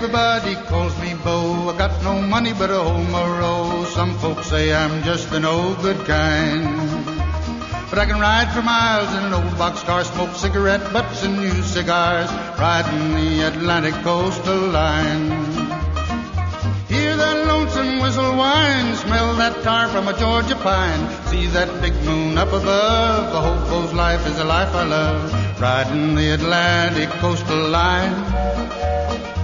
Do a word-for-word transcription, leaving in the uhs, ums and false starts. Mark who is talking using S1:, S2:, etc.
S1: everybody calls me Bo. I got no money but a home a row. Some folks say I'm just an old good kind. But I can ride for miles in an old boxcar, smoke cigarette butts and use cigars, riding the Atlantic coastal line. Hear that lonesome whistle whine, smell that tar from a Georgia pine, see that big moon up above. A hobo's life is a life I love, riding the Atlantic coastal line.